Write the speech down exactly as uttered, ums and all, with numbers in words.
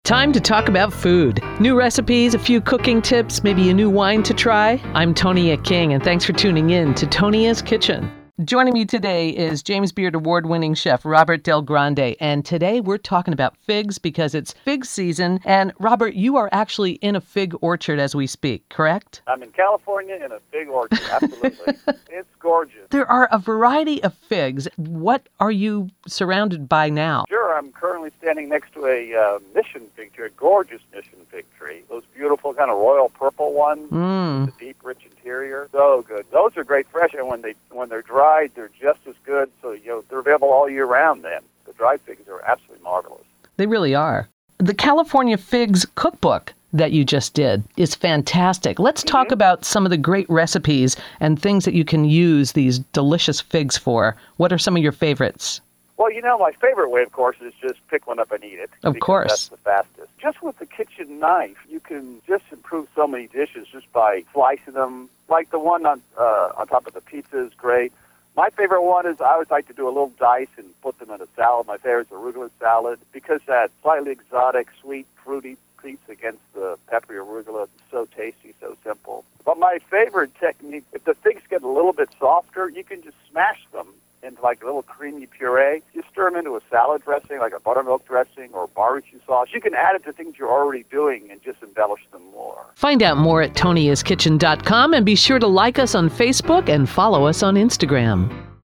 Time to talk about food. New recipes, a few cooking tips, maybe a new wine to try. I'm Tonia King, and thanks for tuning in to Tonia's Kitchen. Joining me today is James Beard Award-winning chef Robert Del Grande, and today we're talking about figs because it's fig season. And Robert, you are actually in a fig orchard as we speak, correct? I'm in California in a fig orchard, absolutely. It's gorgeous. There are a variety of figs. What are you surrounded by now? Sure, I'm currently standing next to a uh, mission fig tree, a gorgeous mission fig tree. Those beautiful kind of royal purple ones, Mm. with the deep, rich interior. So good. Those are great fresh, and when, they, when they're dried, they're just as good. So you know, they're available all year round then. The dried figs are absolutely marvelous. They really are. The California Figs cookbook that you just did is fantastic. Let's Mm-hmm. talk about some of the great recipes and things that you can use these delicious figs for. What are some of your favorites? Well, you know, my favorite way, of course, is just pick one up and eat it. Of because course. That's the fastest. Just with the kitchen knife, you can just improve so many dishes just by slicing them. Like the one on uh, on top of the pizza is great. My favorite one is I always like to do a little dice and put them in a salad. My favorite is arugula salad because that slightly exotic, sweet, fruity piece against the peppery arugula is so tasty, so simple. But my favorite technique, if the figs get a little bit softer, you can just smash them into like a little creamy puree. You stir them into a salad dressing, like a buttermilk dressing or barbecue sauce. You can add it to things you're already doing and just embellish them more. Find out more at tonias kitchen dot com and be sure to like us on Facebook and follow us on Instagram.